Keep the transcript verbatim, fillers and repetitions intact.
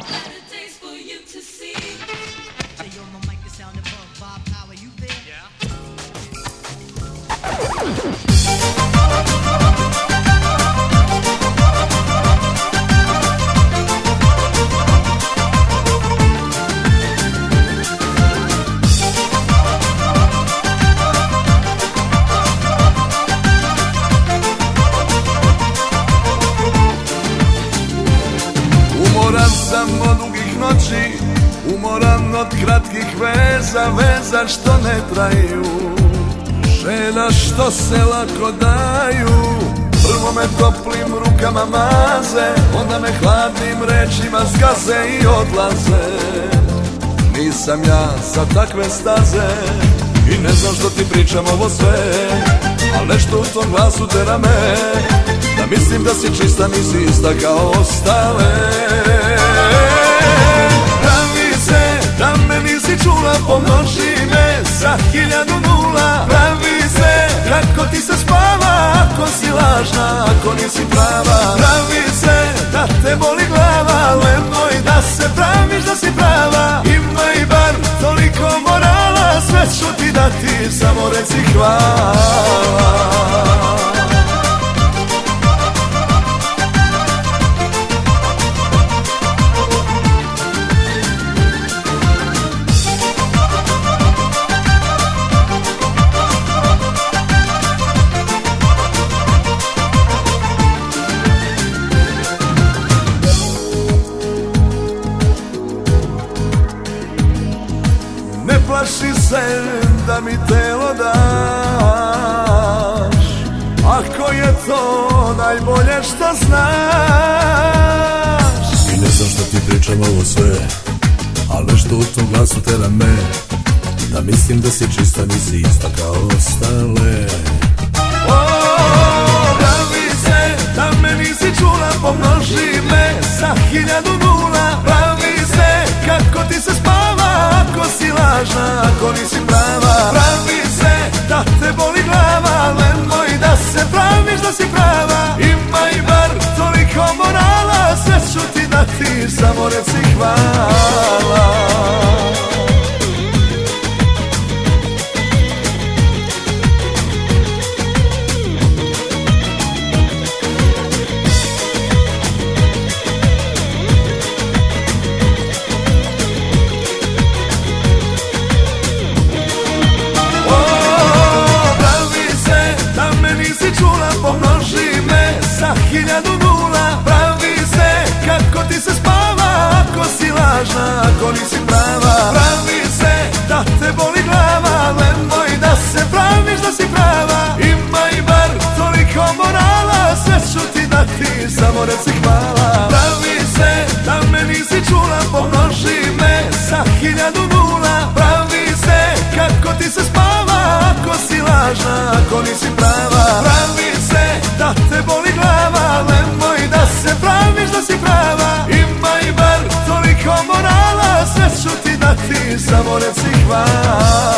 Umoran sam od dugih noći, umoran od kratkih veza, veza što ne traju, želja što se lako daju. Prvo me toplim rukama maze, onda me hladnim rečima zgaze i odlaze. Nisam ja sa takve staze i ne znam što ti pričam ovo sve, al nešto u tom glasu tera me da mislim da si čista, nisi ista kao ostale. Pravi se da me nisi čula, pomnoži me sa hiljadu nula. Pravi se kako ti se spava ako si lažna, ako nisi prava. Pravi se da te boli glava, nemoj da se praviš da si prava. Imaj bar toliko morala, sve ću ti dati, samo reci hvala. Ne plaši se da mi telo daš, ako je to najbolje što znaš. I ne znam što ti pričam ovo sve, al nešto u tom glasu tera me da mislim da si čista, nisi ista kao ostale. Pravi se da me nisi čula, pomnoži me sa hiljadu nula. Pravi se kako ti se spava ako si lažna, ako nisi prava. Pravi se da te boli glava, nemoj da se praviš da si prava. Imaj bar toliko morala, sve ću ti dati, samo reci hvala. Pomnoži me sa hiljadu nula. Pravi se kako ti se spava ako si lažna, ako nisi prava. Pravi se da te boli glava, nemoj da se praviš da si prava. Imaj bar toliko morala, sve ću ti dati, samo reci hvala. Pravi se da me nisi čula, pomnoži me sa hiljadu nula. Pravi se kako ti se spava ako si lažna, ako nisi prava. Pravi se da te boli glava, nemoj da se praviš da si prava. Imaj bar toliko morala, sve ću ti dati, samo reci hvala.